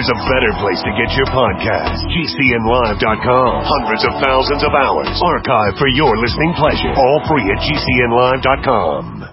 there's a better place to get your podcast. GCNlive.com. Hundreds of thousands of hours archived for your listening pleasure. All free at GCNlive.com.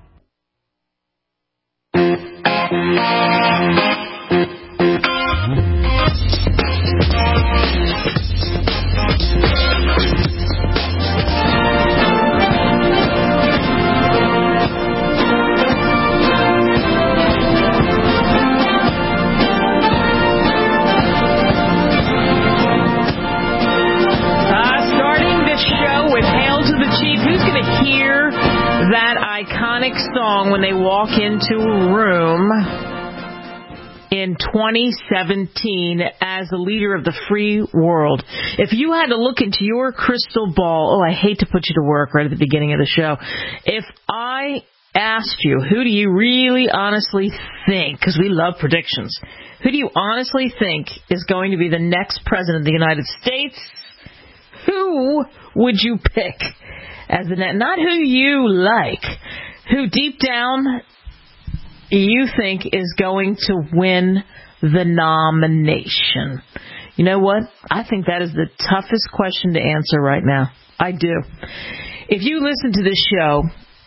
That iconic song when they walk into a room in 2017 as the leader of the free world. If you had to look into your crystal ball, I hate to put you to work right at the beginning of the show. If I asked you, who do you really honestly think, because we love predictions, who do you honestly think is going to be the next president of the United States? Who would you pick as the next? Not who you like, who deep down you think is going to win the nomination. You know what? I think that is the toughest question to answer right now. I do. If you listen to this show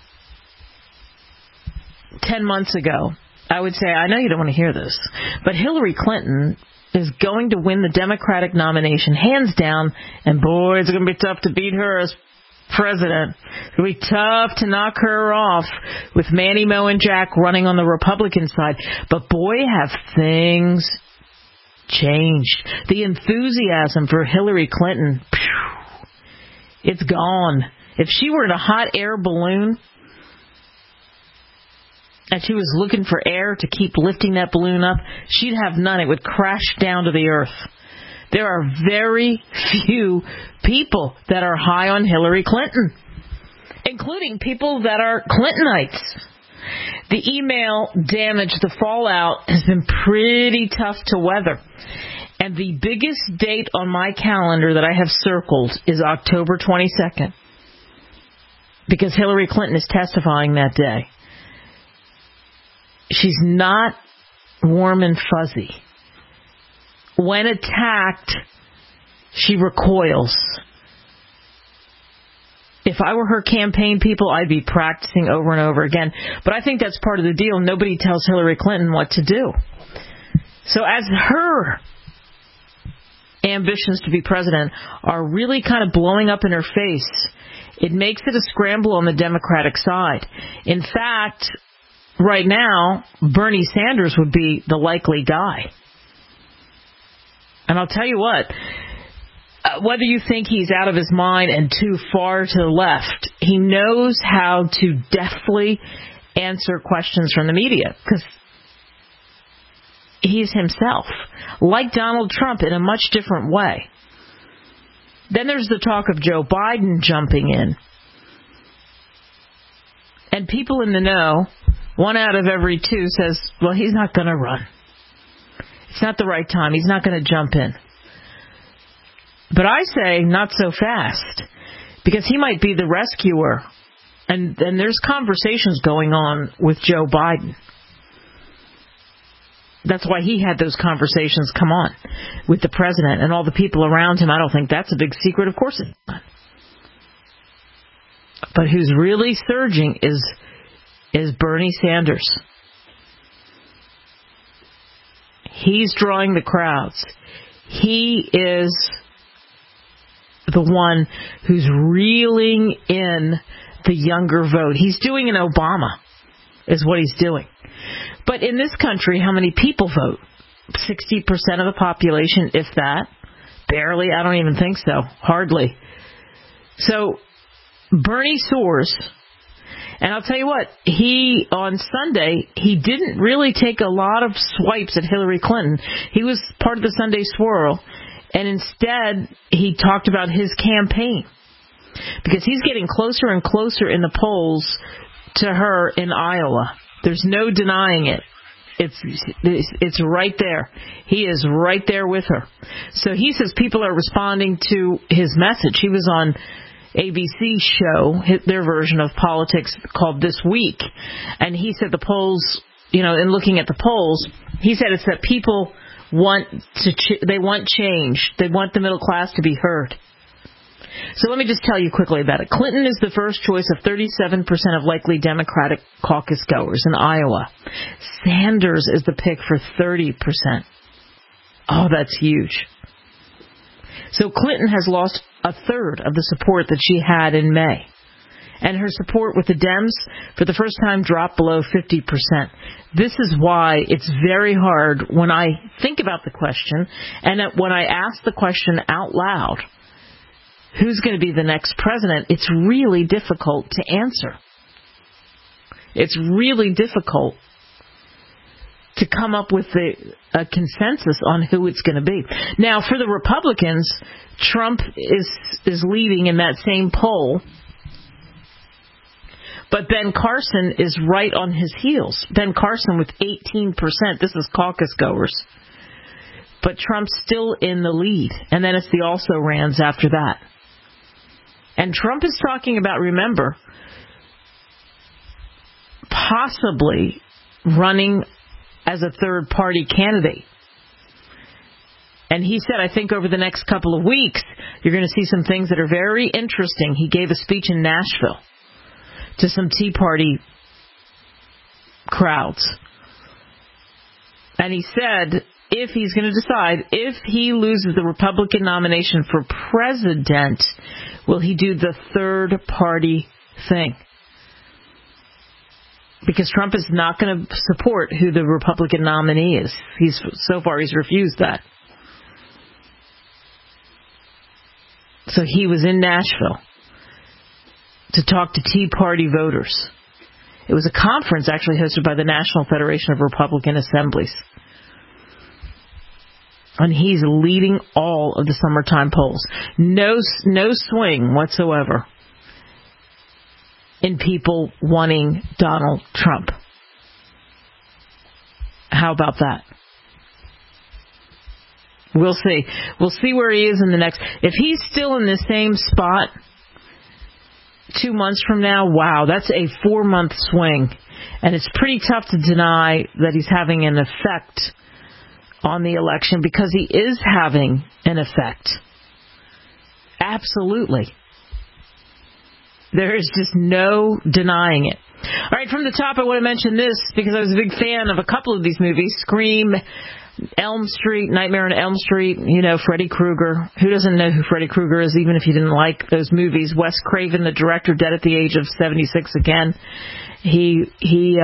10 months ago, I would say, I know you don't want to hear this, but Hillary Clinton is going to win the Democratic nomination, hands down, and boy, it's going to be tough to beat her as president. It'll be tough to knock her off with Manny, Mo, and Jack running on the Republican side. But boy, have things changed. The enthusiasm for Hillary Clinton, it's gone. If she were in a hot air balloon and she was looking for air to keep lifting that balloon up, she'd have none. It would crash down to the earth. There are very few people that are high on Hillary Clinton, including people that are Clintonites. The email damage, the fallout, has been pretty tough to weather. And the biggest date on my calendar that I have circled is October 22nd, because Hillary Clinton is testifying that day. She's not warm and fuzzy. When attacked, she recoils. If I were her campaign people, I'd be practicing over and over again. But I think that's part of the deal. Nobody tells Hillary Clinton what to do. So as her ambitions to be president are really kind of blowing up in her face, it makes it a scramble on the Democratic side. In fact, right now, Bernie Sanders would be the likely guy. And I'll tell you what, whether you think he's out of his mind and too far to the left, he knows how to deftly answer questions from the media because he's himself, like Donald Trump, in a much different way. Then there's the talk of Joe Biden jumping in. And people in the know, 1 out of every 2 says, well, he's not going to run. It's not the right time. He's not going to jump in. But I say not so fast, because he might be the rescuer. And there's conversations going on with Joe Biden. That's why he had those conversations come on with the president and all the people around him. I don't think that's a big secret. Of course it's not. But who's really surging is Bernie Sanders. He's drawing the crowds. He is the one who's reeling in the younger vote. He's doing an Obama, is what he's doing. But in this country, how many people vote? 60% of the population, if that. Barely. I don't even think so. Hardly. So Bernie soars. And I'll tell you what, on Sunday, he didn't really take a lot of swipes at Hillary Clinton. He was part of the Sunday swirl, and instead, he talked about his campaign. Because he's getting closer and closer in the polls to her in Iowa. There's no denying it. It's right there. He is right there with her. So he says people are responding to his message. He was on ABC show, their version of politics called This Week. And he said the polls, in looking at the polls, he said it's that people want change. They want the middle class to be heard. So let me just tell you quickly about it. Clinton is the first choice of 37% of likely Democratic caucus goers in Iowa. Sanders is the pick for 30%. Oh, that's huge. So Clinton has lost a third of the support that she had in May. And her support with the Dems, for the first time, dropped below 50%. This is why it's very hard when I think about the question, and when I ask the question out loud, who's going to be the next president, it's really difficult to answer. It's really difficult to come up with a consensus on who it's going to be. Now, for the Republicans, Trump is leading in that same poll, but Ben Carson is right on his heels. Ben Carson with 18%. This is caucus goers. But Trump's still in the lead. And then it's the also-rans after that. And Trump is talking about, remember, possibly running as a third-party candidate. And he said, I think over the next couple of weeks, you're going to see some things that are very interesting. He gave a speech in Nashville to some Tea Party crowds. And he said, if he's going to decide, if he loses the Republican nomination for president, will he do the third party thing? Because Trump is not going to support who the Republican nominee is. So far he's refused that. So he was in Nashville to talk to Tea Party voters. It was a conference actually hosted by the National Federation of Republican Assemblies. And he's leading all of the summertime polls. No swing whatsoever in people wanting Donald Trump. How about that? We'll see. We'll see where he is in the next. If he's still in the same spot 2 months from now, wow, that's a 4-month swing. And it's pretty tough to deny that he's having an effect on the election, because he is having an effect. Absolutely. There is just no denying it. All right, from the top, I want to mention this because I was a big fan of a couple of these movies. Scream, Elm Street, Nightmare on Elm Street, you know, Freddy Krueger. Who doesn't know who Freddy Krueger is, even if you didn't like those movies? Wes Craven, the director, dead at the age of 76 again. He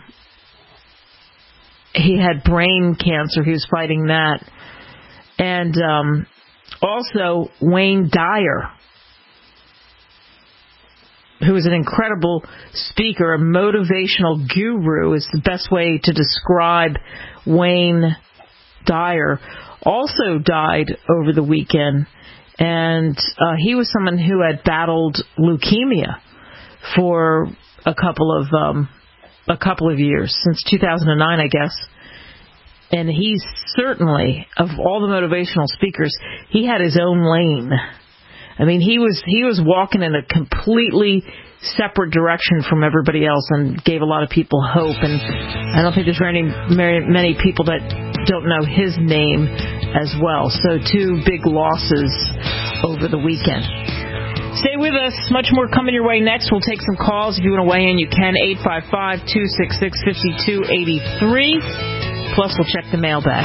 had brain cancer. He was fighting that. And also Wayne Dyer, who is an incredible speaker, a motivational guru is the best way to describe Wayne Dyer, also died over the weekend. And he was someone who had battled leukemia for a couple of years, since 2009, I guess. And he's certainly, of all the motivational speakers, he had his own lane. I mean, he was walking in a completely separate direction from everybody else and gave a lot of people hope. And I don't think there's many people that don't know his name as well. So 2 big losses over the weekend. Stay with us. Much more coming your way next. We'll take some calls. If you want to weigh in, you can. 855-266-5283. Plus, we'll check the mailbag.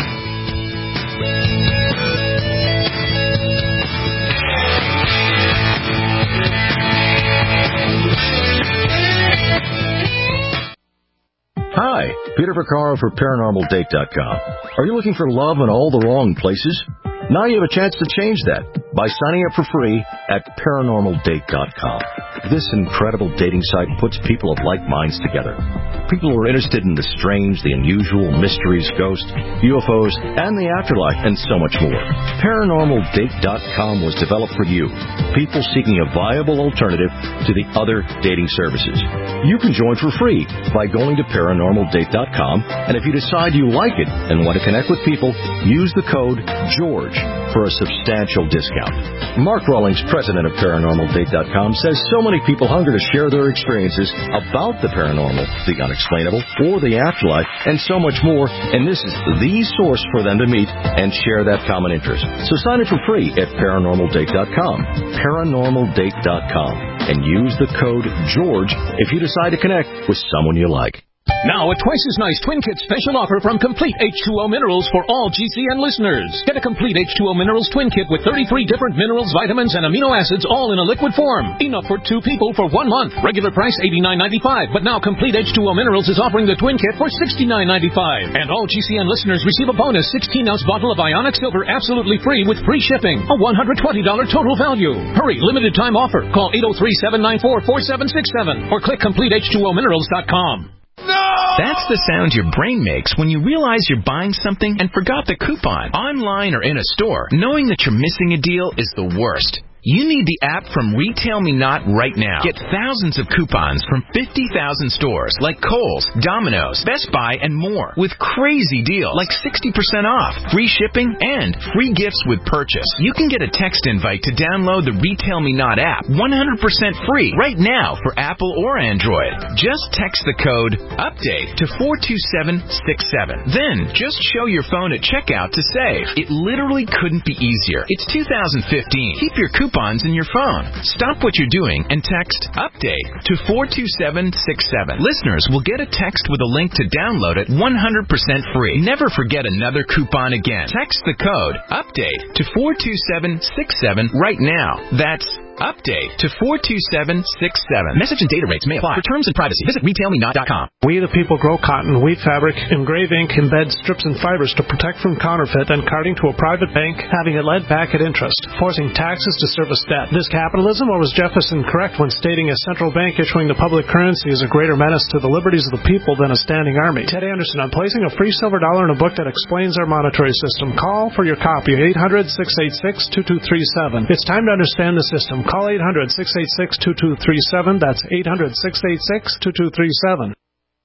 Hi, Peter Vaccaro for ParanormalDate.com. Are you looking for love in all the wrong places? Now you have a chance to change that by signing up for free at ParanormalDate.com. This incredible dating site puts people of like minds together. People who are interested in the strange, the unusual, mysteries, ghosts, UFOs, and the afterlife, and so much more. ParanormalDate.com was developed for you, people seeking a viable alternative to the other dating services. You can join for free by going to ParanormalDate.com, and if you decide you like it and want to connect with people, use the code GEORGE for a substantial discount. Mark Rawlings, president of ParanormalDate.com, says so so many people hunger to share their experiences about the paranormal, the unexplainable, or the afterlife, and so much more, and this is the source for them to meet and share that common interest. So sign up for free at ParanormalDate.com, ParanormalDate.com, and use the code GEORGE if you decide to connect with someone you like. Now, a twice as nice Twin Kit special offer from Complete H2O Minerals for all GCN listeners. Get a Complete H2O Minerals Twin Kit with 33 different minerals, vitamins, and amino acids all in a liquid form. Enough for 2 people for 1 month. Regular price $89.95, but now Complete H2O Minerals is offering the Twin Kit for $69.95. And all GCN listeners receive a bonus 16-ounce bottle of Ionic Silver absolutely free with free shipping. A $120 total value. Hurry, limited time offer. Call 803-794-4767 or click CompleteH2OMinerals.com. No! That's the sound your brain makes when you realize you're buying something and forgot the coupon. Online or in a store, knowing that you're missing a deal is the worst. You need the app from Retail Me Not right now. Get thousands of coupons from 50,000 stores like Kohl's, Domino's, Best Buy, and more with crazy deals like 60% off, free shipping, and free gifts with purchase. You can get a text invite to download the Retail Me Not app 100% free right now for Apple or Android. Just text the code UPDATE to 42767. Then just show your phone at checkout to save. It literally couldn't be easier. It's 2015. Keep your coupons in your phone. Stop what you're doing and text UPDATE to 42767. Listeners will get a text with a link to download it 100% free. Never forget another coupon again. Text the code UPDATE to 42767 right now. That's UPDATE to 42767. Message and data rates may apply. For terms and privacy, visit RetailMeNot.com. We the people grow cotton, weave fabric, engrave ink, embed strips and fibers to protect from counterfeit and carting to a private bank, having it led back at interest, forcing taxes to service debt. This capitalism, or was Jefferson correct when stating a central bank issuing the public currency is a greater menace to the liberties of the people than a standing army? Ted Anderson, I'm placing a free silver dollar in a book that explains our monetary system. Call for your copy, 800-686-2237. It's time to understand the system. Call 800-686-2237. That's 800-686-2237.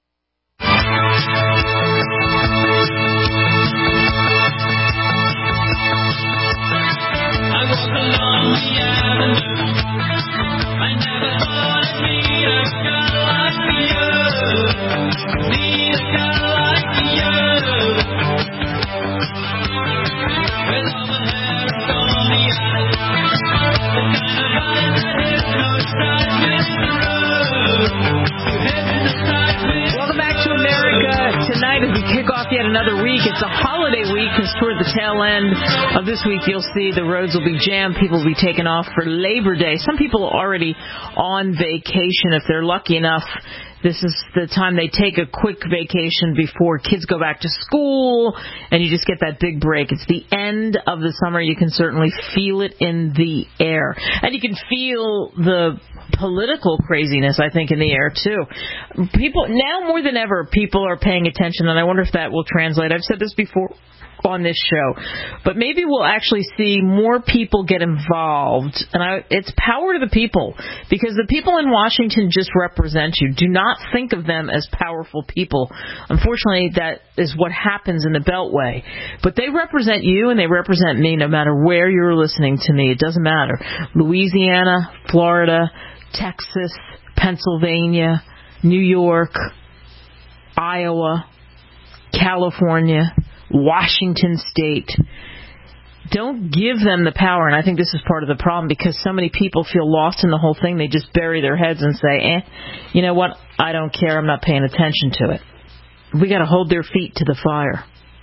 Welcome back to America Tonight as we kick off yet another week. It's a holiday week because toward the tail end of this week you'll see the roads will be jammed. People will be taken off for Labor Day. Some people are already on vacation if they're lucky enough. This is the time they take a quick vacation before kids go back to school, and you just get that big break. It's the end of the summer. You can certainly feel it in the air. And you can feel the political craziness, I think, in the air, too. People, now more than ever, people are paying attention, and I wonder if that will translate. I've said this before on this show, but maybe we'll actually see more people get involved, and it's power to the people, because the people in Washington just represent you. Do not think of them as powerful people. Unfortunately, that is what happens in the Beltway, but they represent you and they represent me no matter where you're listening to me. It doesn't matter. Louisiana, Florida, Texas, Pennsylvania, New York, Iowa, California, Washington State. Don't give them the power, and I think this is part of the problem, because so many people feel lost in the whole thing. They just bury their heads and say, you know what, I don't care, I'm not paying attention to it. We got to hold their feet to the fire.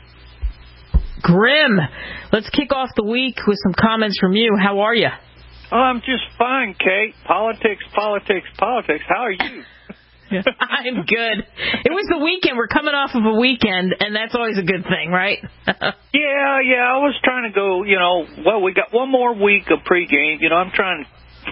Grim, let's kick off the week with some comments from you. How are you? Oh, I'm just fine, Kate. Politics. How are you? I'm good. It was the weekend. We're coming off of a weekend, and that's always a good thing, right? Yeah. I was trying to go, we got one more week of pregame. I'm trying to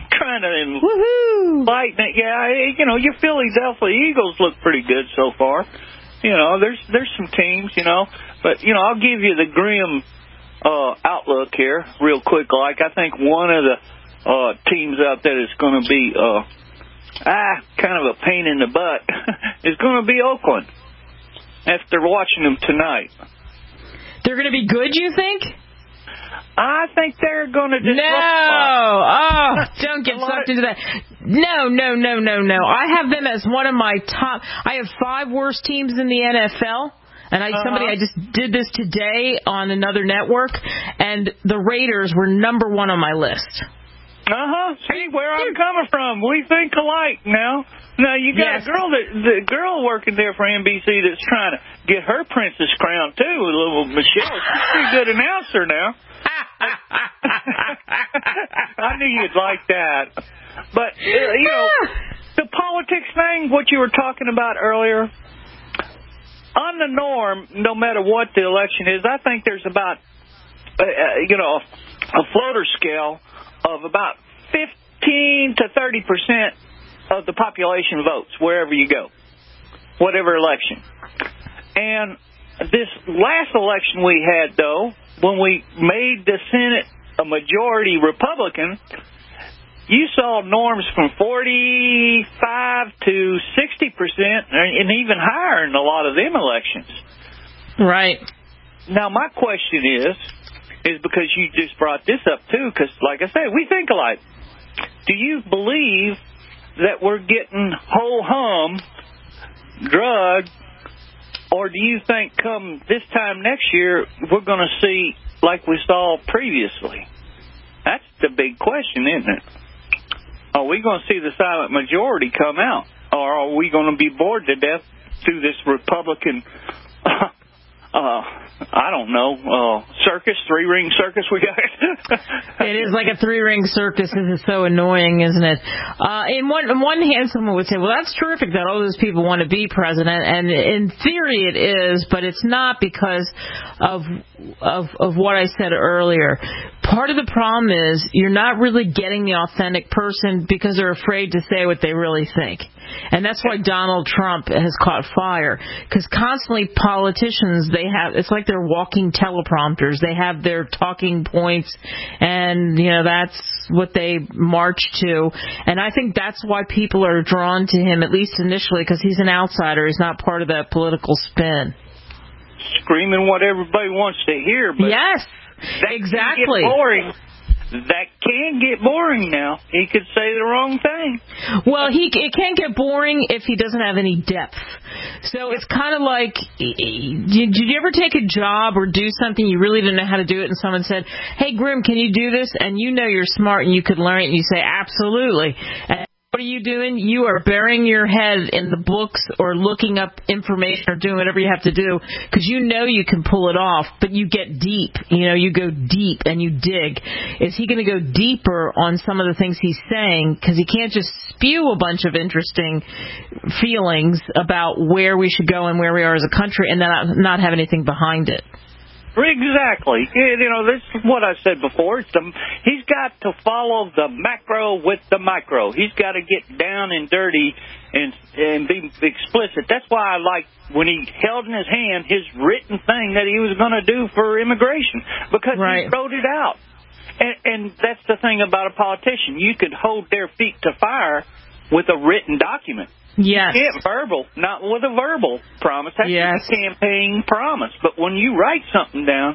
lighten it. Yeah, your Philadelphia Eagles look pretty good so far. There's some teams, but, I'll give you the grim outlook here real quick. Like, I think one of the teams out there is going to be kind of a pain in the butt is going to be Oakland after watching them tonight. They're going to be good, you think? I think they're going to disrupt. Don't get sucked into that. No. I have them as one of my top. I have 5 worst teams in the NFL. And I just did this today on another network, and the Raiders were number 1 on my list. See where I'm coming from. We think alike now. Now you got the girl working there for NBC that's trying to get her princess crown too. Little Michelle, she's a pretty good announcer now. I knew you'd like that. But the politics thing, what you were talking about earlier. On the norm, no matter what the election is, I think there's about, a floater scale of about 15 to 30% of the population votes wherever you go, whatever election. And this last election we had, though, when we made the Senate a majority Republican, you saw norms from 45 to 60% and even higher in a lot of them elections. Right. Now, my question is because you just brought this up, too, because, like I said, we think alike. Do you believe that we're getting ho-hum drugged, or do you think come this time next year we're going to see like we saw previously? That's the big question, isn't it? Are we going to see the silent majority come out, or are we going to be bored to death through this Republican, I don't know, circus, 3-ring circus we got? It is like a 3-ring circus. This is so annoying, isn't it? In one hand, someone would say, well, that's terrific that all those people want to be president, and in theory it is, but it's not because of what I said earlier. Part of the problem is you're not really getting the authentic person because they're afraid to say what they really think. And that's why Donald Trump has caught fire, because constantly politicians, it's like they're walking teleprompters. They have their talking points, and that's what they march to. And I think that's why people are drawn to him, at least initially, because he's an outsider. He's not part of that political spin. Screaming what everybody wants to hear, but yes, exactly. That can get boring now. He could say the wrong thing. Well, it can get boring if he doesn't have any depth. So it's kind of like, did you ever take a job or do something you really didn't know how to do it, and someone said, hey, Grim, can you do this? And you're smart and you could learn it, and you say, absolutely. And what are you doing? You are burying your head in the books or looking up information or doing whatever you have to do because you can pull it off, but you get deep. You go deep and you dig. Is he going to go deeper on some of the things he's saying? Because he can't just spew a bunch of interesting feelings about where we should go and where we are as a country and then not have anything behind it. Exactly. This is what I said before. He's got to follow the macro with the micro. He's got to get down and dirty and be explicit. That's why I like when he held in his hand his written thing that he was going to do for immigration, because he wrote it out. And that's the thing about a politician. You could hold their feet to fire with a written document. Yes. You can't not with a verbal promise. That's a campaign promise. But when you write something down,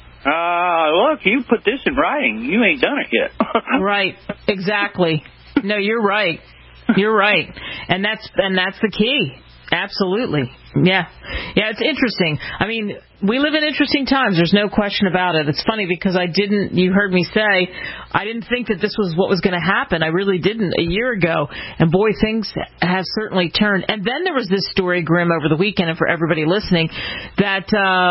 look, you put this in writing. You ain't done it yet. Right. Exactly. No, you're right. You're right. And that's the key. Absolutely. Yeah. Yeah, it's interesting. I mean, we live in interesting times. There's no question about it. It's funny because you heard me say, I didn't think that this was what was going to happen. I really didn't a year ago. And boy, things have certainly turned. And then there was this story, Grim, over the weekend, and for everybody listening, that,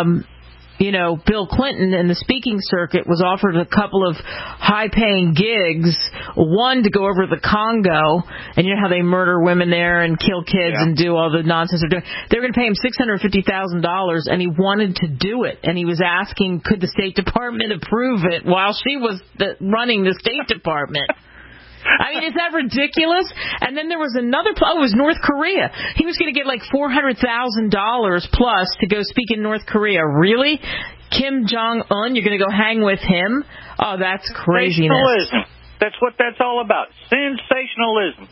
Bill Clinton in the speaking circuit was offered a couple of high-paying gigs, one to go over the Congo, and you know how they murder women there and kill kids and do all the nonsense they're doing. They were going to pay him $650,000, and he wanted to do it, and he was asking, could the State Department approve it while she was running the State Department? I mean, is that ridiculous? And then there was another, it was North Korea. He was going to get like $400,000 plus to go speak in North Korea. Really? Kim Jong-un, you're going to go hang with him? Oh, that's craziness. Sensationalism. That's what that's all about. Sensationalism.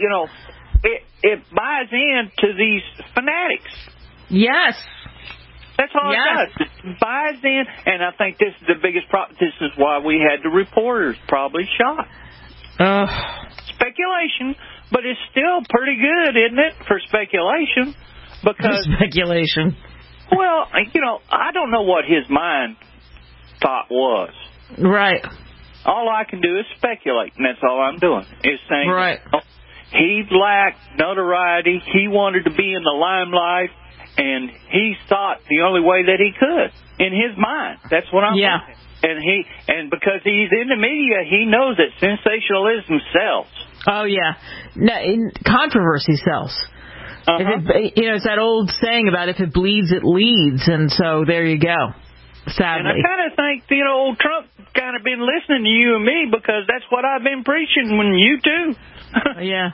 It buys into these fanatics. Yes. That's all it does. It buys in, and I think this is the biggest problem. This is why we had the reporters probably shot. Speculation, but it's still pretty good, isn't it, for speculation? Because speculation. Well, I don't know what his mind thought was. Right. All I can do is speculate, and that's all I'm doing, is saying right. He lacked notoriety. He wanted to be in the limelight, and he thought the only way that he could in his mind. That's what I'm thinking. And because he's in the media, he knows that sensationalism sells. Oh, yeah. No, controversy sells. It's that old saying about if it bleeds, it leads. And so there you go. Sadly. And I kind of think, old Trump kind of been listening to you and me because that's what I've been preaching when you too. Yeah,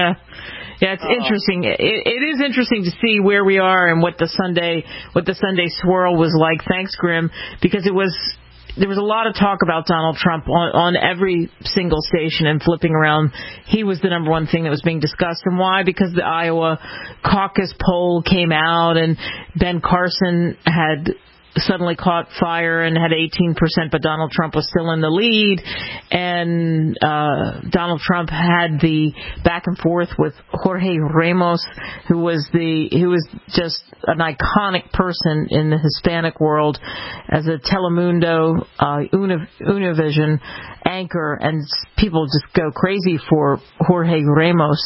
it's interesting. It is interesting to see where we are and what the Sunday swirl was like. Thanks, Grim, because there was a lot of talk about Donald Trump on every single station and flipping around. He was the number one thing that was being discussed. And why? Because the Iowa caucus poll came out and Ben Carson had suddenly caught fire and had 18%, but Donald Trump was still in the lead. And Donald Trump had the back and forth with Jorge Ramos, who was just an iconic person in the Hispanic world as a Telemundo Univision anchor, and people just go crazy for Jorge Ramos,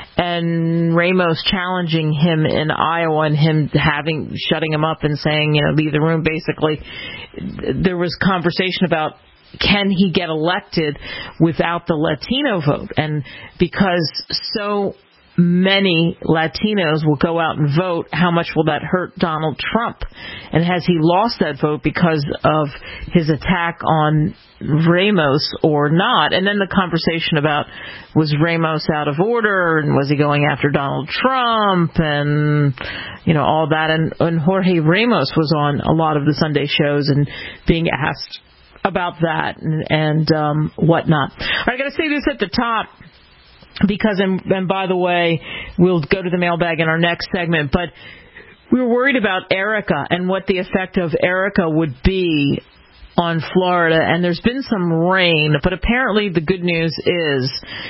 and Ramos challenging him in Iowa and him shutting him up and saying, leave the room. Basically, there was conversation about can he get elected without the Latino vote, and because so many Latinos will go out and vote, how much will that hurt Donald Trump? And has he lost that vote because of his attack on Ramos or not? And then the conversation about, was Ramos out of order and was he going after Donald Trump and all that, and Jorge Ramos was on a lot of the Sunday shows and being asked about that and whatnot. All right, I got to say this at the top, because, and by the way, we'll go to the mailbag in our next segment, but we were worried about Erica and what the effect of Erica would be on Florida, and there's been some rain, but apparently the good news is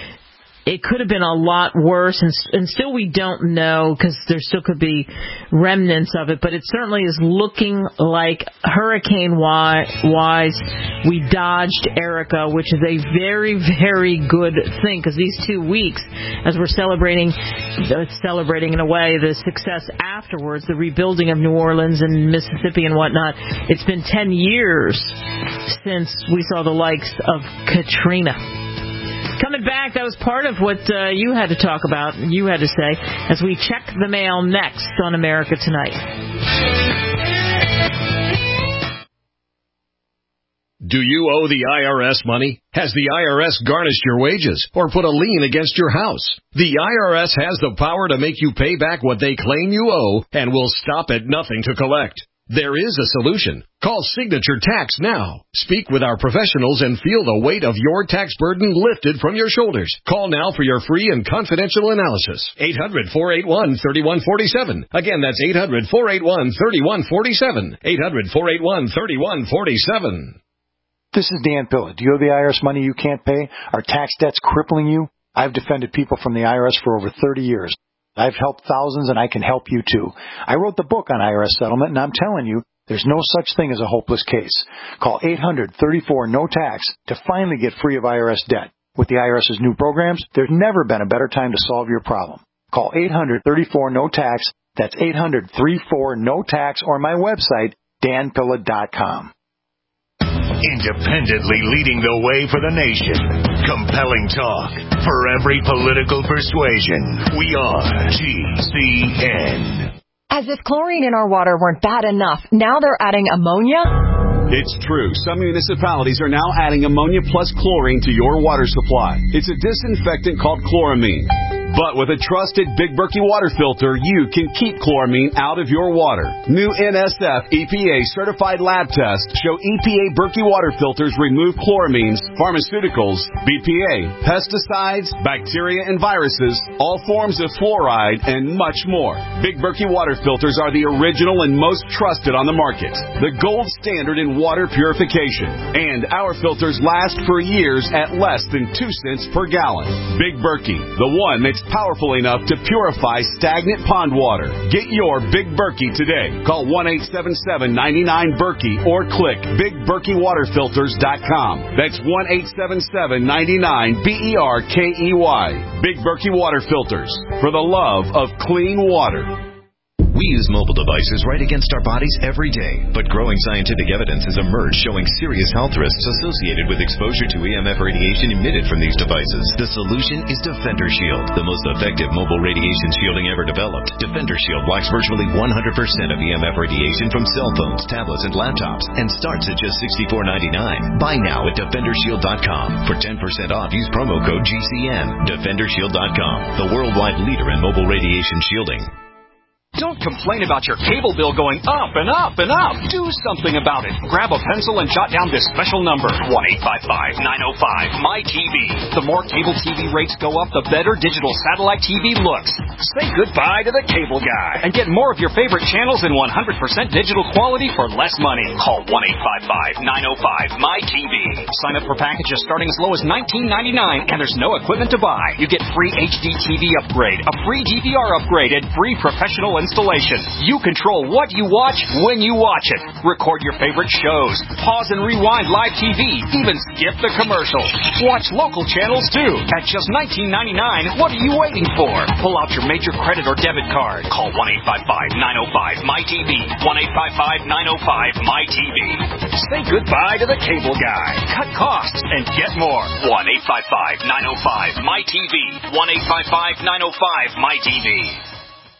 it could have been a lot worse, and still we don't know because there still could be remnants of it, but it certainly is looking like hurricane-wise we dodged Erica, which is a very, very good thing, because these 2 weeks, as we're celebrating in a way the success afterwards, the rebuilding of New Orleans and Mississippi and whatnot, it's been 10 years since we saw the likes of Katrina. Coming back, that was part of what you had to talk about, you had to say, as we check the mail next on America Tonight. Do you owe the IRS money? Has the IRS garnished your wages or put a lien against your house? The IRS has the power to make you pay back what they claim you owe and will stop at nothing to collect. There is a solution. Call Signature Tax now. Speak with our professionals and feel the weight of your tax burden lifted from your shoulders. Call now for your free and confidential analysis. 800-481-3147. Again, that's 800-481-3147. 800-481-3147. This is Dan Pilla. Do you owe the IRS money you can't pay? Are tax debts crippling you? I've defended people from the IRS for over 30 years. I've helped thousands, and I can help you too. I wrote the book on IRS settlement, and I'm telling you, there's no such thing as a hopeless case. Call 800-34-NO-TAX to finally get free of IRS debt. With the IRS's new programs, there's never been a better time to solve your problem. Call 800-34-NO-TAX. That's 800-34-NO-TAX, or my website, danpilla.com. Independently leading the way for the nation. Compelling talk for every political persuasion. We are GCN. As if chlorine in our water weren't bad enough, now they're adding ammonia? It's true. Some municipalities are now adding ammonia plus chlorine to your water supply. It's a disinfectant called chloramine. But with a trusted Big Berkey water filter, you can keep chloramine out of your water. New NSF EPA certified lab tests show EPA Berkey water filters remove chloramines pharmaceuticals, BPA, pesticides, bacteria and viruses, all forms of fluoride, and much more. Big Berkey water filters are the original and most trusted on the market. The gold standard in water purification. And our filters last for years at less than 2 cents per gallon. Big Berkey, the one that's powerful enough to purify stagnant pond water. Get your Big Berkey today. Call 1-877-99-BERKEY or click BigBerkeyWaterFilters.com. That's 1-877-99-BERKEY. Big Berkey Water Filters, for the love of clean water. We use mobile devices right against our bodies every day, but growing scientific evidence has emerged showing serious health risks associated with exposure to EMF radiation emitted from these devices. The solution is Defender Shield, the most effective mobile radiation shielding ever developed. Defender Shield blocks virtually 100% of EMF radiation from cell phones, tablets, and laptops, and starts at just $64.99. Buy now at DefenderShield.com. For 10% off, use promo code GCN. DefenderShield.com, the worldwide leader in mobile radiation shielding. Don't complain about your cable bill going up and up and up. Do something about it. Grab a pencil and jot down this special number, 1-855-905-MY-TV. The more cable TV rates go up, the better digital satellite TV looks. Say goodbye to the cable guy and get more of your favorite channels in 100% digital quality for less money. Call 1-855-905-MY-TV. Sign up for packages starting as low as $19.99, and there's no equipment to buy. You get free HD TV upgrade, a free DVR upgrade, and free professional installation. You control what you watch when you watch it. Record your favorite shows. Pause and rewind live TV. Even skip the commercials. Watch local channels too. At just $19.99, what are you waiting for? Pull out your major credit or debit card. Call 1-855-905-MY-TV. 1-855-905-MY-TV. Say goodbye to the cable guy. Cut costs and get more. 1-855-905-MY-TV. 1-855-905-MY-TV.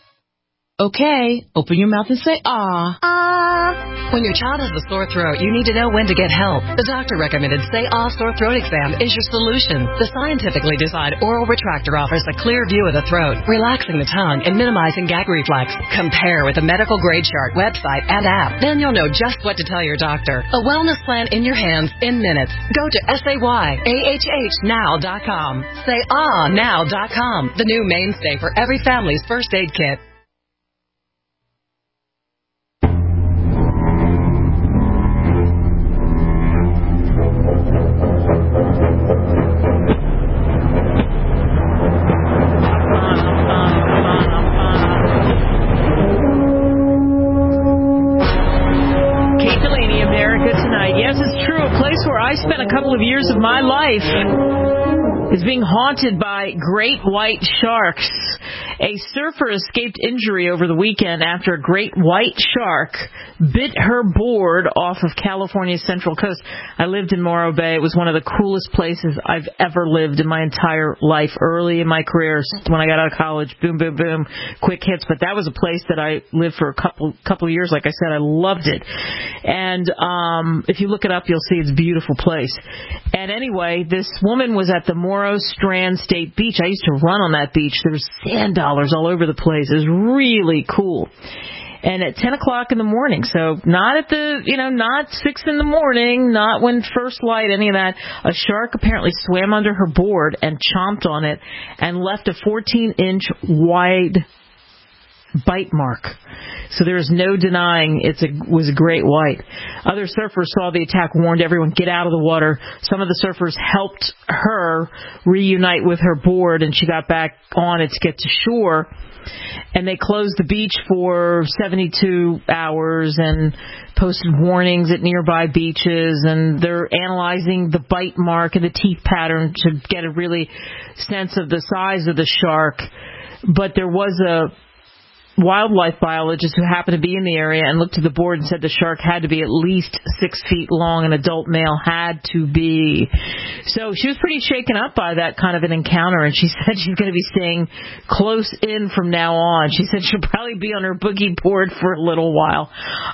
Okay, open your mouth and say, ah. Ah. When your child has a sore throat, you need to know when to get help. The doctor recommended Say Ah Sore Throat Exam is your solution. The scientifically designed oral retractor offers a clear view of the throat, relaxing the tongue and minimizing gag reflex. Compare with the medical grade chart, website, and app. Then you'll know just what to tell your doctor. A wellness plan in your hands in minutes. Go to SayAHHnow.com. SayAhNow.com, the new mainstay for every family's first aid kit. I spent a couple of years of my life is being haunted by great white sharks. A surfer escaped injury over the weekend after a great white shark bit her board off of California's Central Coast. I lived in Morro Bay. It was one of the coolest places I've ever lived in my entire life. Early in my career, when I got out of college, boom, boom, boom, quick hits. But that was a place that I lived for a couple of years. Like I said, I loved it. And if you look it up, you'll see it's a beautiful place. And anyway, this woman was at the Morro Strand State Beach. I used to run on that beach. There was sand dollars all over the place. It was really cool. And at 10 o'clock in the morning, so not at the, not 6 in the morning, not when first light, any of that, a shark apparently swam under her board and chomped on it and left a 14-inch wide bite mark. So there is no denying it was a great white. Other surfers saw the attack, warned everyone, get out of the water. Some of the surfers helped her reunite with her board, and she got back on it to get to shore. And they closed the beach for 72 hours and posted warnings at nearby beaches, and they're analyzing the bite mark and the teeth pattern to get a really sense of the size of the shark. But there was a wildlife biologist who happened to be in the area and looked at the board and said the shark had to be at least 6 feet long. An adult male had to be. So she was pretty shaken up by that kind of an encounter, and she said she's going to be staying close in from now on. She said she'll probably be on her boogie board for a little while.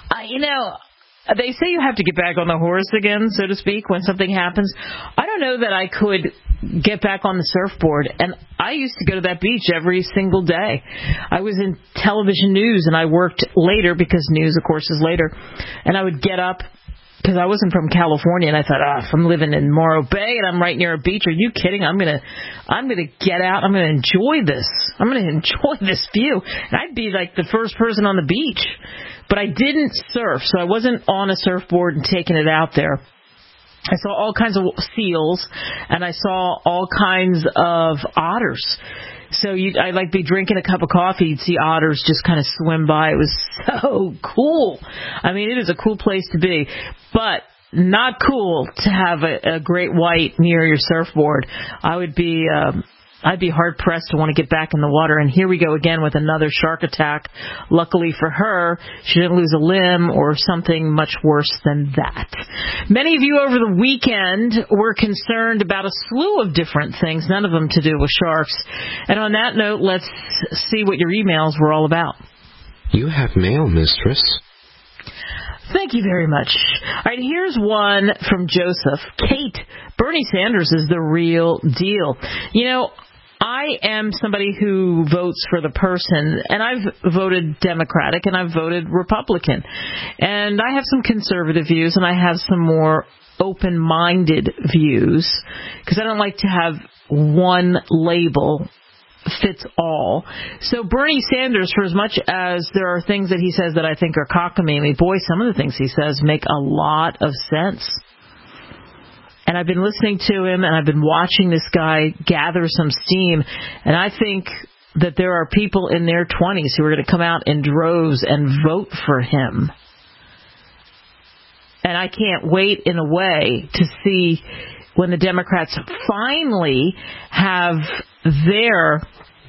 They say you have to get back on the horse again, so to speak, when something happens. I don't know that I could get back on the surfboard. And I used to go to that beach every single day. I was in television news, and I worked later because news, of course, is later. And I would get up because I wasn't from California, and I thought, if I'm living in Morro Bay and I'm right near a beach, are you kidding? I'm gonna get out. I'm gonna enjoy this. I'm gonna enjoy this view. And I'd be like the first person on the beach. But I didn't surf, so I wasn't on a surfboard and taking it out there. I saw all kinds of seals, and I saw all kinds of otters. So I'd like be drinking a cup of coffee, you'd see otters just kind of swim by. It was so cool. I mean, it is a cool place to be, but not cool to have a great white near your surfboard. I'd be hard pressed to want to get back in the water. And here we go again with another shark attack. Luckily for her, she didn't lose a limb or something much worse than that. Many of you over the weekend were concerned about a slew of different things, none of them to do with sharks. And on that note, let's see what your emails were all about. You have mail, mistress. Thank you very much. All right, here's one from Joseph. Kate, Bernie Sanders is the real deal. You know, I am somebody who votes for the person, and I've voted Democratic and I've voted Republican. And I have some conservative views and I have some more open-minded views because I don't like to have one label fits all. So Bernie Sanders, for as much as there are things that he says that I think are cockamamie, boy, some of the things he says make a lot of sense. And I've been listening to him, and I've been watching this guy gather some steam, and I think that there are people in their 20s who are going to come out in droves and vote for him. And I can't wait, in a way, to see when the Democrats finally have their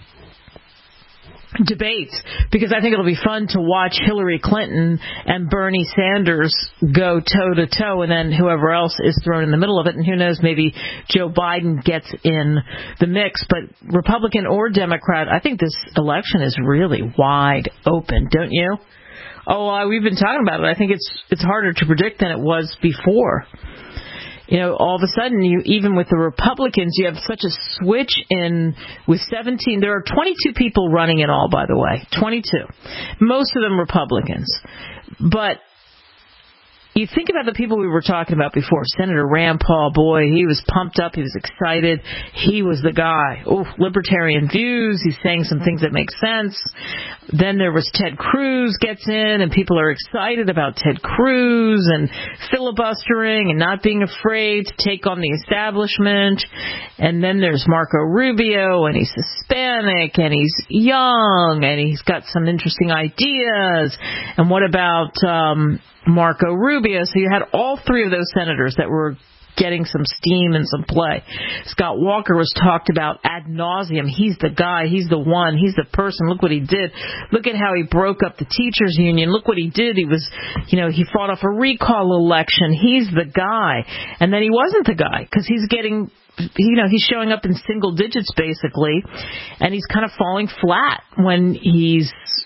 debates, because I think it'll be fun to watch Hillary Clinton and Bernie Sanders go toe-to-toe, and then whoever else is thrown in the middle of it. And who knows, maybe Joe Biden gets in the mix. But Republican or Democrat, I think this election is really wide open, don't you? Oh, we've been talking about it. I think it's harder to predict than it was before. You know, all of a sudden, even with the Republicans, you have such a switch in with 17. There are 22 people running in all, by the way. 22. Most of them Republicans. But you think about the people we were talking about before. Senator Rand Paul, boy, he was pumped up. He was excited. He was the guy. Oh, libertarian views. He's saying some things that make sense. Then there was Ted Cruz gets in, and people are excited about Ted Cruz and filibustering and not being afraid to take on the establishment. And then there's Marco Rubio, and he's Hispanic, and he's young, and he's got some interesting ideas. And what about Marco Rubio? So you had all three of those senators that were getting some steam and some play. Scott Walker was talked about ad nauseum. He's the guy. He's the one. He's the person. Look what he did. Look at how he broke up the teachers union. Look what he did. He was, he fought off a recall election. He's the guy. And then he wasn't the guy because he's getting, he's showing up in single digits basically, and he's kind of falling flat when he,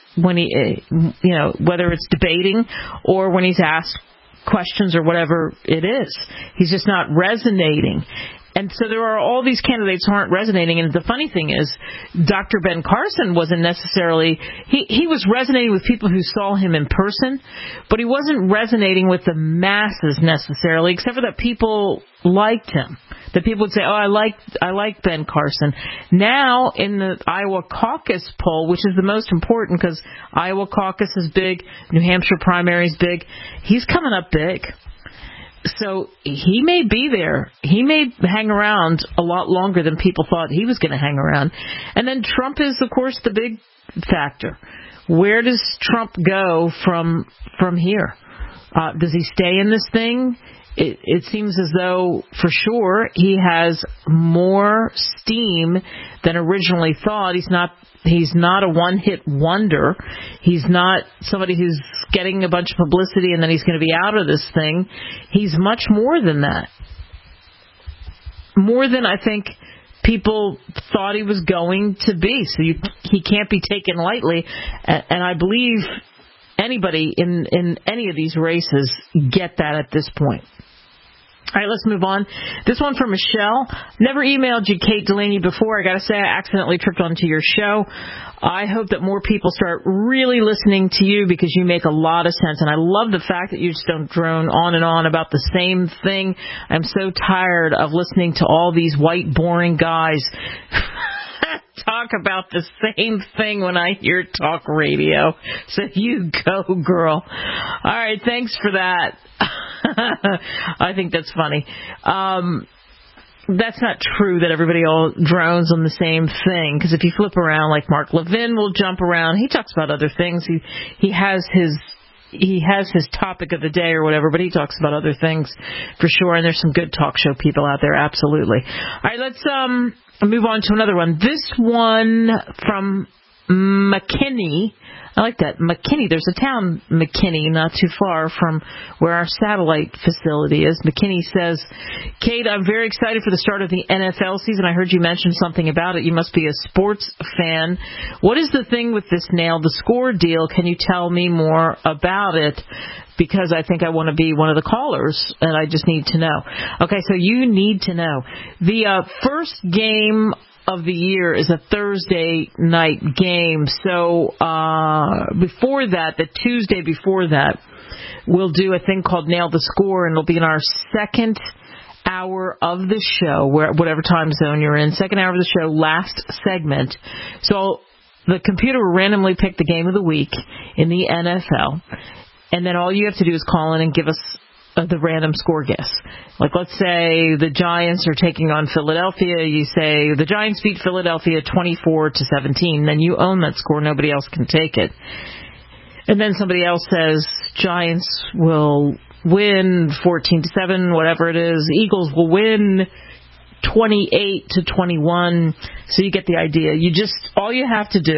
whether it's debating or when he's asked questions or whatever it is. He's just not resonating. And so there are all these candidates who aren't resonating. And the funny thing is, Dr. Ben Carson wasn't necessarily, he was resonating with people who saw him in person, but he wasn't resonating with the masses necessarily, except for that people liked him. That people would say, oh, I like Ben Carson. Now, in the Iowa caucus poll, which is the most important because Iowa caucus is big, New Hampshire primary is big, he's coming up big. So he may be there. He may hang around a lot longer than people thought he was going to hang around. And then Trump is, of course, the big factor. Where does Trump go from here? Does he stay in this thing? It seems as though, for sure, he has more steam than originally thought. He's not a one-hit wonder. He's not somebody who's getting a bunch of publicity and then he's going to be out of this thing. He's much more than that. More than I think people thought he was going to be. So he can't be taken lightly. And I believe anybody in any of these races get that at this point. All right, let's move on. This one from Michelle. Never emailed you, Kate Delaney, before. I got to say, I accidentally tripped onto your show. I hope that more people start really listening to you because you make a lot of sense. And I love the fact that you just don't drone on and on about the same thing. I'm so tired of listening to all these white, boring guys talk about the same thing when I hear talk radio. So you go, girl. All right, thanks for that. I think that's funny. That's not true that everybody all drones on the same thing, because if you flip around, like Mark Levin will jump around. He talks about other things. He has his topic of the day or whatever, but he talks about other things for sure. And there's some good talk show people out there, absolutely. All right, let's move on to another one. This one from McKinney. I like that. McKinney. There's a town, McKinney, not too far from where our satellite facility is. McKinney says, Kate, I'm very excited for the start of the NFL season. I heard you mention something about it. You must be a sports fan. What is the thing with this Nail the Score deal? Can you tell me more about it? Because I think I want to be one of the callers, and I just need to know. Okay, so you need to know. The first game of the year is a Thursday night game. So before that, the Tuesday before that, we'll do a thing called Nail the Score, and it'll be in our second hour of the show, whatever time zone you're in, second hour of the show, last segment. So the computer will randomly pick the game of the week in the NFL, and then all you have to do is call in and give us the random score guess. Like, let's say the Giants are taking on Philadelphia. You say the Giants beat Philadelphia 24-17. Then you own that score. Nobody else can take it. And then somebody else says Giants will win 14-7, whatever it is. Eagles will win 28-21. So you get the idea. All you have to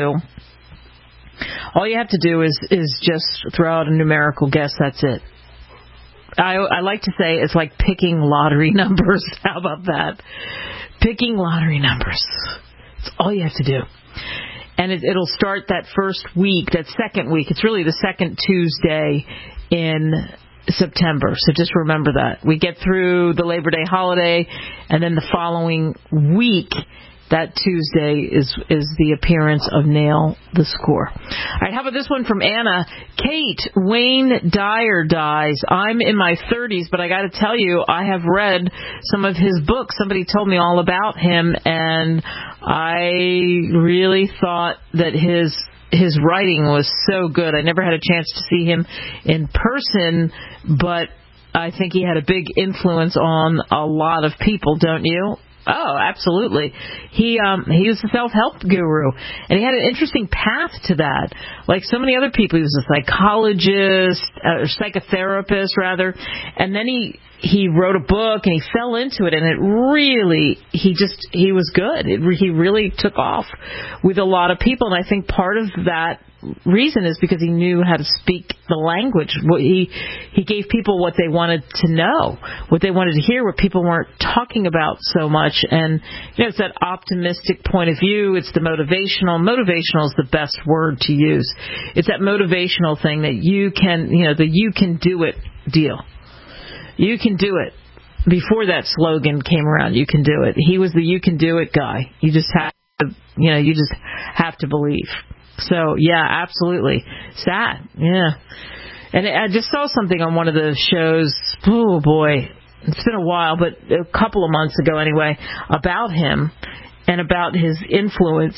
do is just throw out a numerical guess. That's it. I like to say it's like picking lottery numbers. How about that? Picking lottery numbers. That's all you have to do. And it'll start that first week, that second week. It's really the second Tuesday in September. So just remember that. We get through the Labor Day holiday, and then the following week, that Tuesday is the appearance of Nail the Score. All right, how about this one from Anna? Kate, Wayne Dyer dies. I'm in my 30s, but I got to tell you, I have read some of his books. Somebody told me all about him, and I really thought that his writing was so good. I never had a chance to see him in person, but I think he had a big influence on a lot of people, don't you? Oh, absolutely. He was a self-help guru, and he had an interesting path to that. Like so many other people, he was a psychologist, or psychotherapist rather, and then he wrote a book and he fell into it, and it really, he was good. He really took off with a lot of people, and I think part of that reason is because he knew how to speak the language. He gave people what they wanted to know, what they wanted to hear, what people weren't talking about so much. And it's that optimistic point of view. It's the motivational. Motivational is the best word to use. It's that motivational thing that you can, the you can do it deal. You can do it. Before that slogan came around, you can do it. He was the you can do it guy. You just have to, you just have to believe. So, yeah, absolutely. Sad, yeah. And I just saw something on one of the shows, oh boy, it's been a while, but a couple of months ago anyway, about him and about his influence.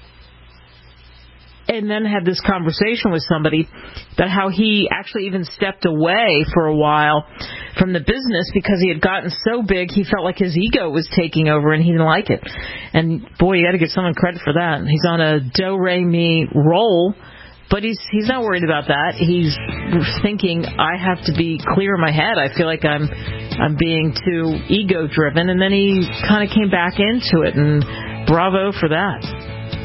And then had this conversation with somebody about how he actually even stepped away for a while from the business because he had gotten so big he felt like his ego was taking over and he didn't like it. And boy, you got to give someone credit for that. He's on a do-re-mi roll, but he's not worried about that. He's thinking, I have to be clear in my head. I feel like I'm being too ego-driven. And then he kind of came back into it, and bravo for that.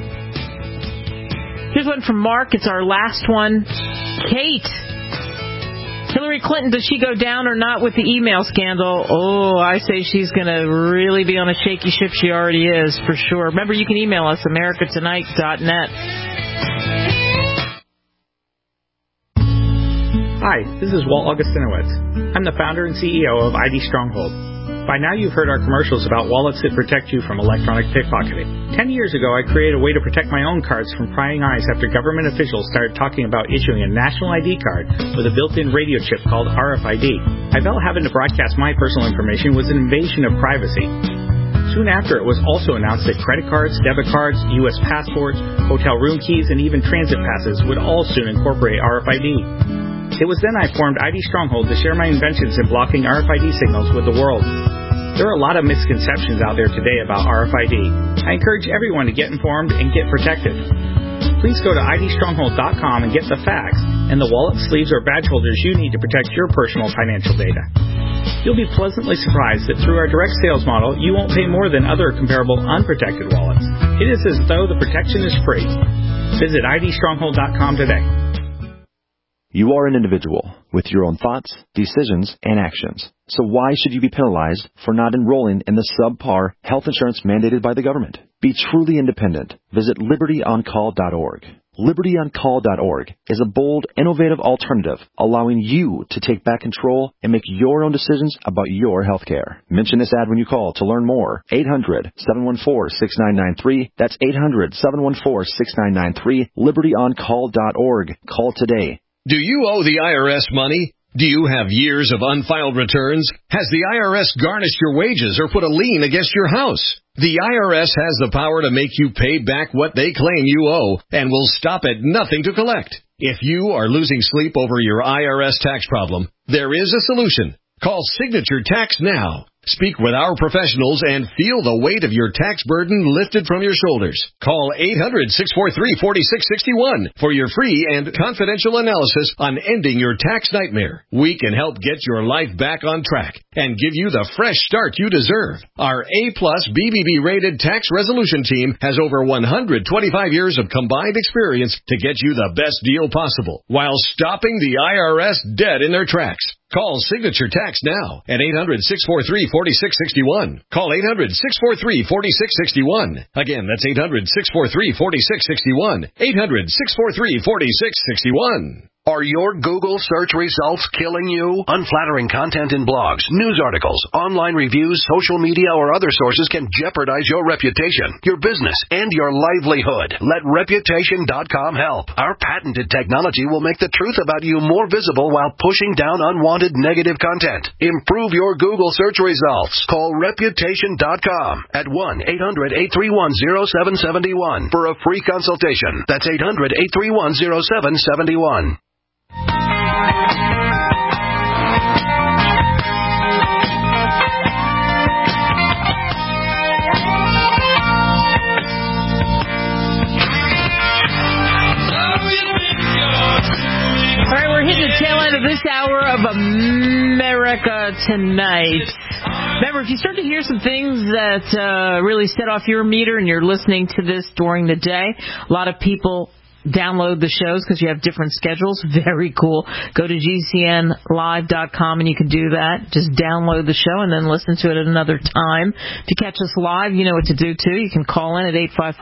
Here's one from Mark. It's our last one. Kate, Hillary Clinton, does she go down or not with the email scandal? Oh, I say she's going to really be on a shaky ship. She already is, for sure. Remember, you can email us, americatonight.net. Hi, this is Walt Augustinowicz. I'm the founder and CEO of ID Stronghold. By now you've heard our commercials about wallets that protect you from electronic pickpocketing. 10 years ago, I created a way to protect my own cards from prying eyes after government officials started talking about issuing a national ID card with a built-in radio chip called RFID. I felt having to broadcast my personal information was an invasion of privacy. Soon after, it was also announced that credit cards, debit cards, U.S. passports, hotel room keys, and even transit passes would all soon incorporate RFID. It was then I formed ID Stronghold to share my inventions in blocking RFID signals with the world. There are a lot of misconceptions out there today about RFID. I encourage everyone to get informed and get protected. Please go to idstronghold.com and get the facts and the wallet, sleeves, or badge holders you need to protect your personal financial data. You'll be pleasantly surprised that through our direct sales model, you won't pay more than other comparable unprotected wallets. It is as though the protection is free. Visit idstronghold.com today. You are an individual with your own thoughts, decisions, and actions. So why should you be penalized for not enrolling in the subpar health insurance mandated by the government? Be truly independent. Visit libertyoncall.org. LibertyOnCall.org is a bold, innovative alternative allowing you to take back control and make your own decisions about your health care. Mention this ad when you call to learn more. 800-714-6993. That's 800-714-6993. LibertyOnCall.org. Call today. Do you owe the IRS money? Do you have years of unfiled returns? Has the IRS garnished your wages or put a lien against your house? The IRS has the power to make you pay back what they claim you owe and will stop at nothing to collect. If you are losing sleep over your IRS tax problem, there is a solution. Call Signature Tax now. Speak with our professionals and feel the weight of your tax burden lifted from your shoulders. Call 800-643-4661 for your free and confidential analysis on ending your tax nightmare. We can help get your life back on track and give you the fresh start you deserve. Our A-plus BBB rated tax resolution team has over 125 years of combined experience to get you the best deal possible while stopping the IRS dead in their tracks. Call Signature Tax now at 800-643-4661. Call 800-643-4661. Again, that's 800-643-4661. 800-643-4661. Are your Google search results killing you? Unflattering content in blogs, news articles, online reviews, social media, or other sources can jeopardize your reputation, your business, and your livelihood. Let Reputation.com help. Our patented technology will make the truth about you more visible while pushing down unwanted negative content. Improve your Google search results. Call Reputation.com at 1-800-831-0771 for a free consultation. That's 800-831-0771. All right, we're hitting the tail end of this hour of America Tonight. Remember, if you start to hear some things that really set off your meter and you're listening to this during the day, a lot of people download the shows because you have different schedules. Very cool. Go to GCNlive.com and you can do that. Just download the show and then listen to it at another time. If you catch us live, you know what to do, too. You can call in at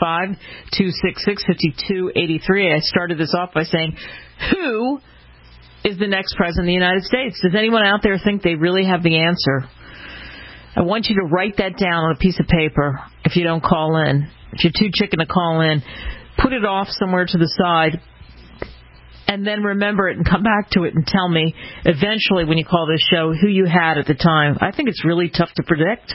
855-266-5283. I started this off by saying, who is the next president of the United States? Does anyone out there think they really have the answer? I want you to write that down on a piece of paper if you don't call in. If you're too chicken to call in, put it off somewhere to the side, and then remember it and come back to it and tell me eventually when you call this show who you had at the time. I think it's really tough to predict.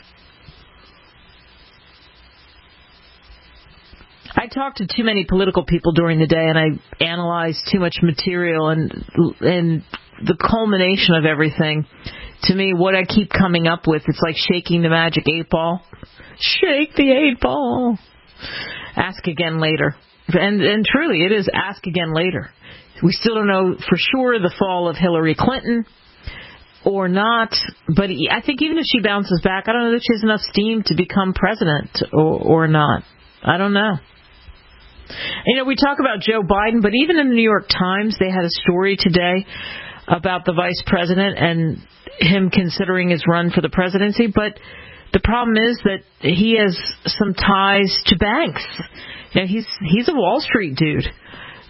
I talked to too many political people during the day, and I analyzed too much material, and the culmination of everything, to me, what I keep coming up with, it's like shaking the magic 8 ball. Shake the 8 ball. Ask again later. And truly, it is ask again later. We still don't know for sure the fall of Hillary Clinton or not, but I think even if she bounces back, I don't know that she has enough steam to become president or not. I don't know. You know, we talk about Joe Biden, but even in the New York Times, they had a story today about the vice president and him considering his run for the presidency, but the problem is that he has some ties to banks. You know, he's a Wall Street dude.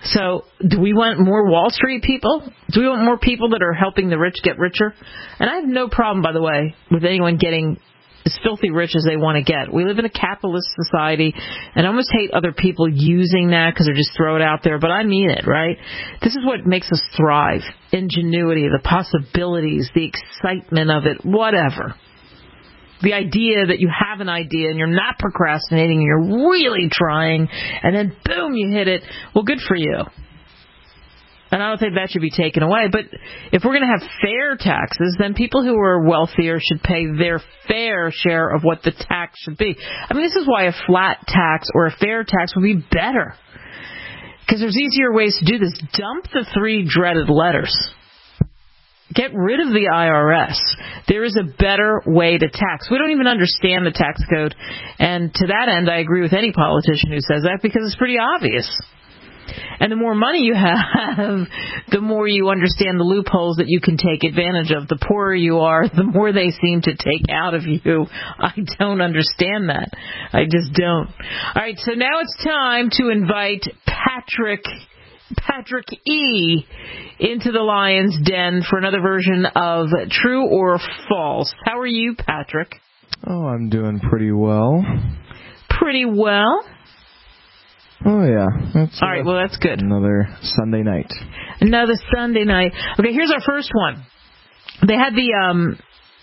So do we want more Wall Street people? Do we want more people that are helping the rich get richer? And I have no problem, by the way, with anyone getting as filthy rich as they want to get. We live in a capitalist society, and I almost hate other people using that because they just throw it out there, but I mean it, right? This is what makes us thrive. Ingenuity, the possibilities, the excitement of it, whatever. The idea that you have an idea and you're not procrastinating and you're really trying, and then boom, you hit it. Well, good for you. And I don't think that should be taken away. But if we're going to have fair taxes, then people who are wealthier should pay their fair share of what the tax should be. I mean, this is why a flat tax or a fair tax would be better. Because there's easier ways to do this. Dump the 3 dreaded letters. Get rid of the IRS. There is a better way to tax. We don't even understand the tax code. And to that end, I agree with any politician who says that because it's pretty obvious. And the more money you have, the more you understand the loopholes that you can take advantage of. The poorer you are, the more they seem to take out of you. I don't understand that. I just don't. All right, so now it's time to invite Patrick E. into the Lion's Den for another version of True or False. How are you, Patrick? Oh, I'm doing pretty well. Pretty well? Oh, yeah. All right, well, that's good. Another Sunday night. Another Sunday night. Okay, here's our first one. They had the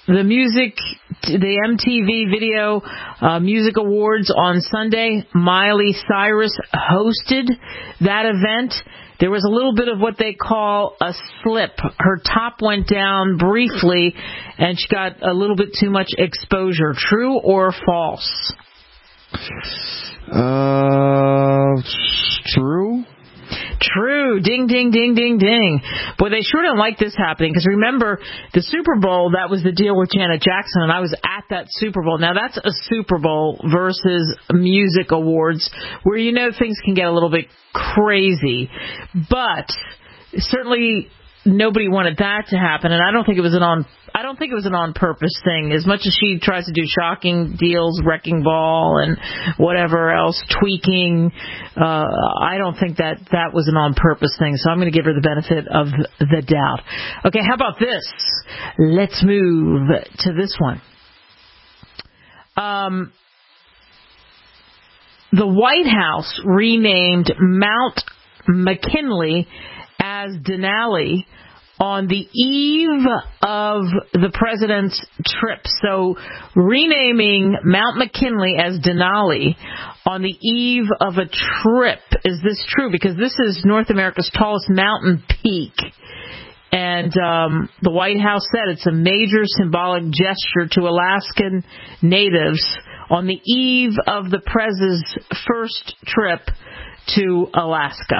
MTV Video Music Awards on Sunday. Miley Cyrus hosted that event. There was a little bit of what they call a slip. Her top went down briefly, and she got a little bit too much exposure. True or false? True. True. Ding, ding, ding, ding, ding. Boy, they sure don't like this happening, because remember, the Super Bowl, that was the deal with Janet Jackson, and I was at that Super Bowl. Now, that's a Super Bowl versus music awards, where you know things can get a little bit crazy. But certainly nobody wanted that to happen, and I don't think it was an on-purpose thing. As much as she tries to do shocking deals, wrecking ball, and whatever else, tweaking, I don't think that was an on-purpose thing. So I'm going to give her the benefit of the doubt. Okay, how about this? Let's move to this one. The White House renamed Mount McKinley as Denali on the eve of the president's trip. So renaming Mount McKinley as Denali on the eve of a trip. Is this true? Because this is North America's tallest mountain peak. And the White House said it's a major symbolic gesture to Alaskan natives on the eve of the president's first trip to Alaska.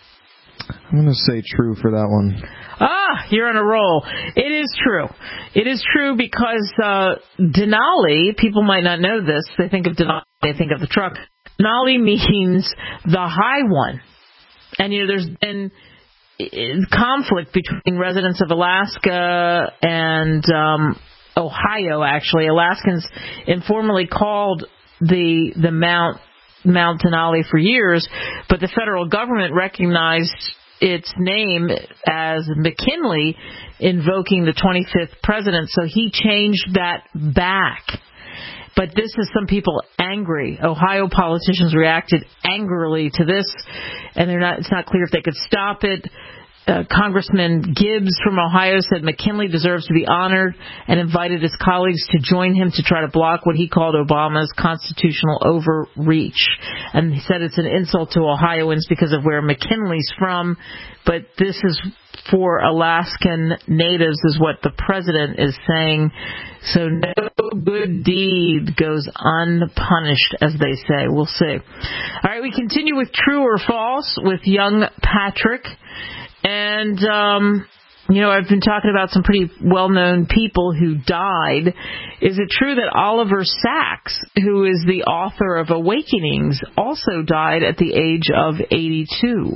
I'm going to say true for that one. Ah, you're on a roll. It is true. It is true because Denali, people might not know this. They think of Denali, they think of the truck. Denali means the high one. And, you know, there's been conflict between residents of Alaska and Ohio, actually. Alaskans informally called the Mount Denali for years, but the federal government recognized its name as McKinley, invoking the 25th president, so he changed that back. But this is some people angry. Ohio politicians reacted angrily to this, and it's not clear if they could stop it. Congressman Gibbs from Ohio said McKinley deserves to be honored and invited his colleagues to join him to try to block what he called Obama's constitutional overreach. And he said it's an insult to Ohioans because of where McKinley's from, but this is for Alaskan natives is what the president is saying. So no good deed goes unpunished, as they say. We'll see. All right, we continue with true or false with young Patrick. And, I've been talking about some pretty well-known people who died. Is it true that Oliver Sacks, who is the author of Awakenings, also died at the age of 82?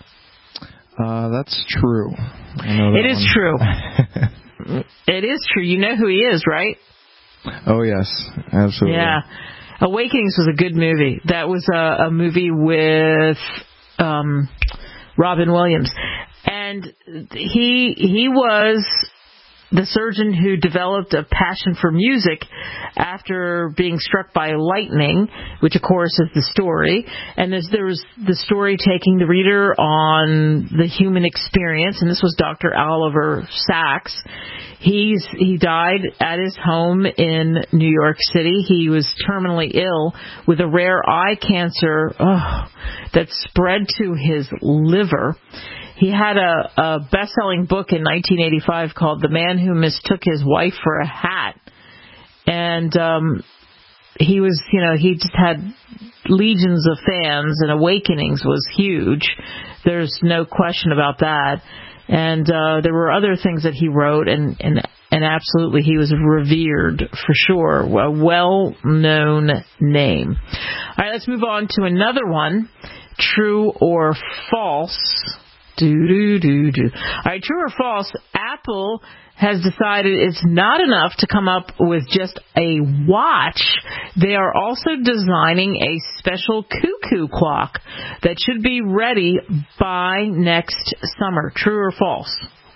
That's true. I know that it is true. It is true. You know who he is, right? Oh, yes. Absolutely. Yeah. Awakenings was a good movie. That was a movie with... Robin Williams. And he was the surgeon who developed a passion for music after being struck by lightning, which of course is the story. And there was the story taking the reader on the human experience, and this was Dr. Oliver Sacks. He died at his home in New York City. He was terminally ill with a rare eye cancer that spread to his liver. He had a best-selling book in 1985 called The Man Who Mistook His Wife for a Hat. And he was, he just had legions of fans, and Awakenings was huge. There's no question about that. And there were other things that he wrote, and absolutely he was revered for sure. A well-known name. All right, let's move on to another one. True or false? All right, true or false? Apple has decided it's not enough to come up with just a watch. They are also designing a special cuckoo clock that should be ready by next summer. True or false?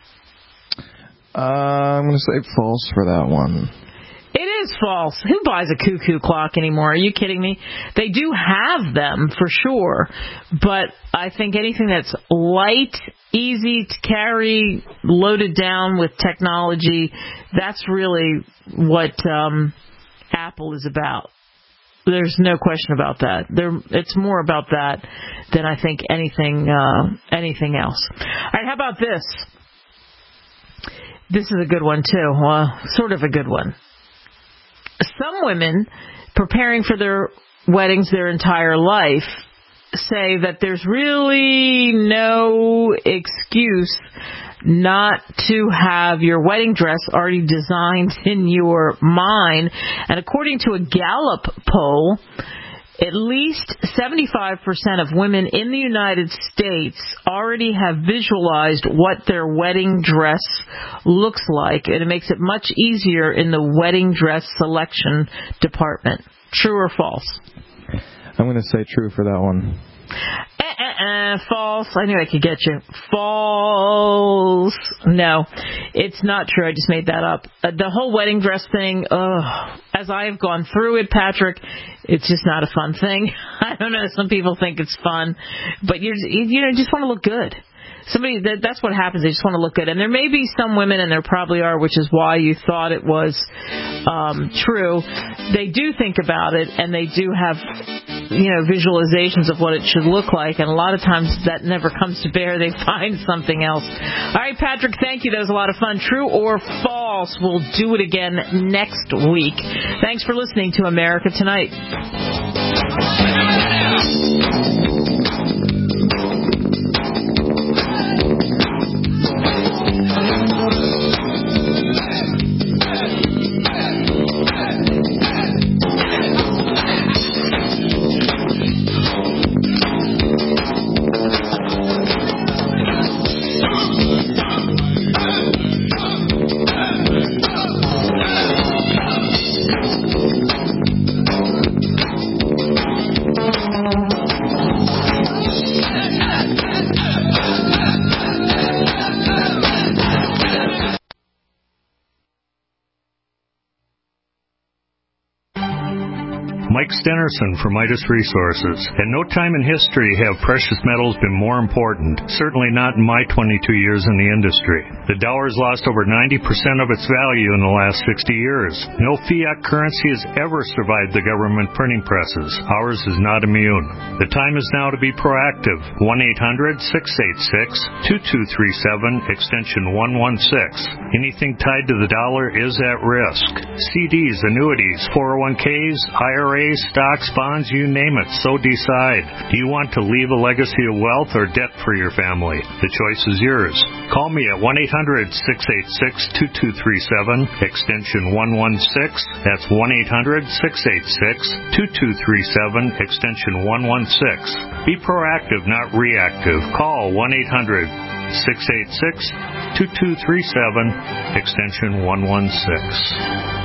I'm going to say false for that one. It is false. Who buys a cuckoo clock anymore? Are you kidding me? They do have them for sure, but I think anything that's light, easy to carry, loaded down with technology, that's really what Apple is about. There's no question about that. It's more about that than I think anything else. All right, how about this? This is a good one too. Sort of a good one. Some women preparing for their weddings their entire life say that there's really no excuse not to have your wedding dress already designed in your mind. And according to a Gallup poll, at least 75% of women in the United States already have visualized what their wedding dress looks like, and it makes it much easier in the wedding dress selection department. True or false? I'm going to say true for that one. False. I knew I could get you. False. No, it's not true. I just made that up. The whole wedding dress thing, as I have gone through it, Patrick, it's just not a fun thing. I don't know. Some people think it's fun, but you just want to look good. That's what happens. They just want to look good. And there may be some women, and there probably are, which is why you thought it was true. They do think about it, and they do have visualizations of what it should look like, and a lot of times that never comes to bear. They find something else. All right, Patrick, thank you. That was a lot of fun. True or false? We'll do it again next week. Thanks for listening to America Tonight. Mike Stenerson from Midas Resources. At no time in history have precious metals been more important, certainly not in my 22 years in the industry. The dollar has lost over 90% of its value in the last 60 years. No fiat currency has ever survived the government printing presses. Ours is not immune. The time is now to be proactive. 1-800-686-2237, extension 116. Anything tied to the dollar is at risk. CDs, annuities, 401ks, IRAs, stocks, bonds, you name it, so decide. Do you want to leave a legacy of wealth or debt for your family? The choice is yours. Call me at 1-800-686-2237, extension 116. That's 1-800-686-2237, extension 116. Be proactive, not reactive. Call 1-800-686-2237, extension 116.